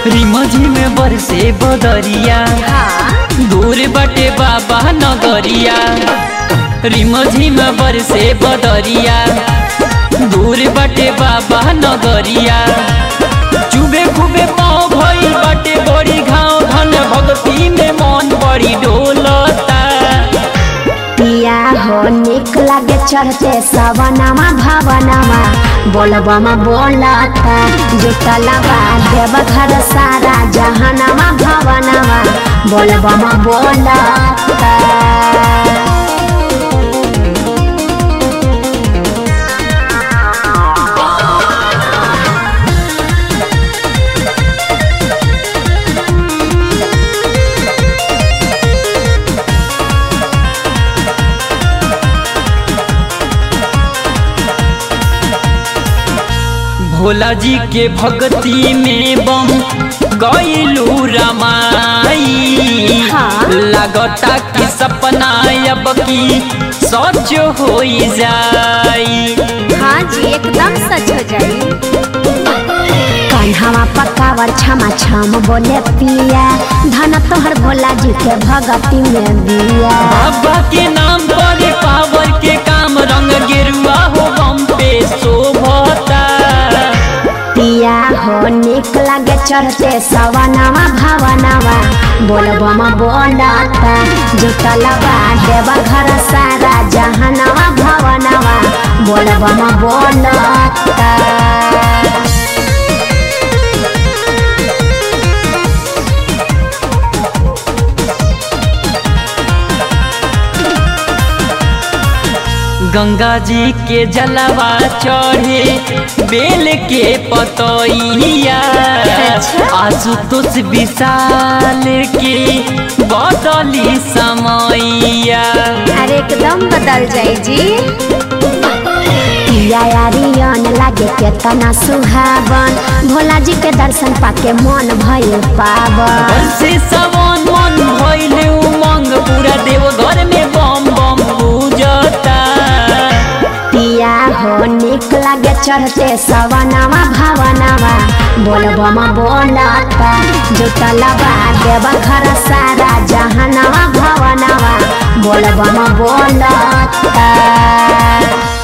रिमझी में बरसे बदरिया दूर बटे बाबा नगरिया। रिमझी में बरसे बदरिया दूर बटे बाबा नगरिया। चुबे खूबे पाँव भइल बटे बड़ी घाव धन भक्ति में मन बड़ी डोलता। पिया हो निक लागे चढ़ते सवनमा भवनमा बोलबमा बोलता। जुटलबा देव घर सारा जहनमा भवनमा बोलबमा बोलता। भोला जी के भक्ति में बम गईलू रमाई। लगता कि सपना अब की सच हो जाई। हाँ जी एकदम सच हो जाई। कन्हवा पकावर छमा छम बोले पिया धन तोहर भोला जी के भक्ति में दिया। बाबा के नाम पर पावर के काम रंग गेरुआ हो बम पे शोभता। पिया हो निक लागे चढ़ते सवनवा भवनवा बोलबमा बोलता। जुटलबा देव घर सारा जहनवा भवनवा बोलबमा बोलता। गंगा जी के जलवा चढ़े बेल के पतैया। आशुतोष विशाल के बदली समैया। अरे एकदम बदल जाई जी। यारियन लागे केतना सुहावन भोला जी के दर्शन पाके मन भइल पावन। से सवन मन भइल उमंग पूरा देवघर में बम बम पूजता। पिया हो निक लागे चढ़ते सवनवा भवनवा बोलबमा बोलता। जुटलबा देव घर सारा जहनवा भवनवा बोलबमा बोलता।